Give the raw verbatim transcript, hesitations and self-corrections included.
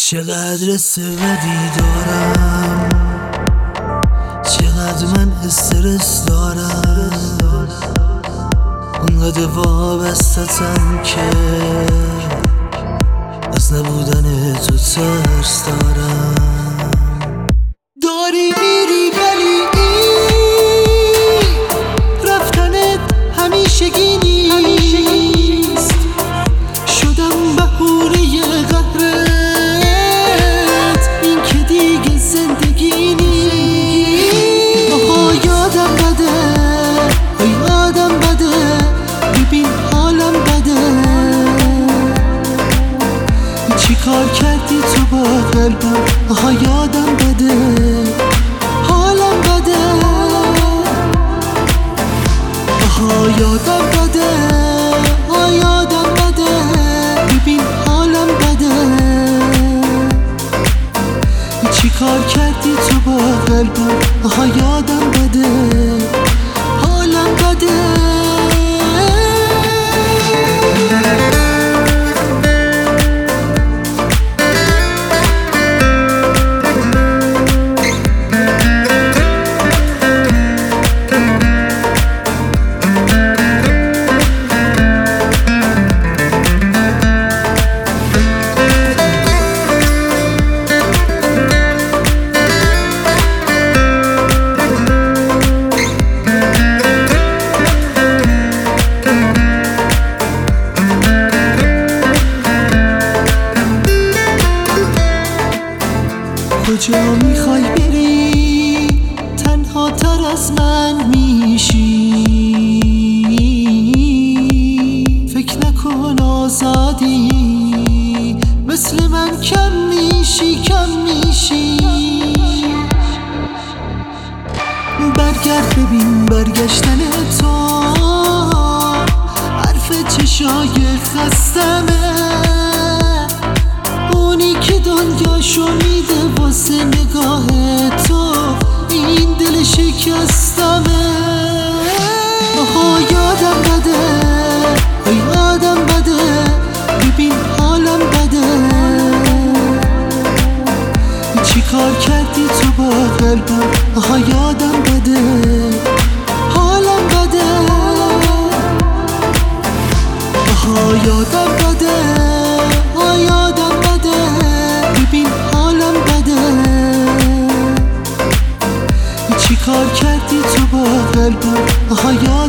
چقدر سودی دارم، چقدر من استرس دارم، اونقدر وابستتم که از نبودن تو ترس دارم. داری میری ولی این رفتنت همیشگی نیست، شدم بهونه قهرت، این که دیگه زندگی نیست. آها یادم بده، یادم بده، ببین حالم بده، چی کار کردی تو با قلبم. آها یادم بده، حالم بده، آها یادم بده، آها یادم بده، ببین حالم بده، چی کار کردی تو با قلبم. آها یادم بده، حالم بده. کجا میخوای بری؟ تنها تر از من میشی، فکر نکن آزادی، مثل من کم میشی کم میشی. برگرد ببین برگشتن تو، حرف چشای خستمه، اونی که دنیاشو میده واسه نگاه تو، این دل شکستمه. آها یادم بده، یادم بده، ببین حالم بده، چی کار کردی تو با قلبم. آها یادم بده، حالم بده، آها یادم بده، آها یادم بده، ببین حالم بده، چی کار کردی تو با قلبم. آها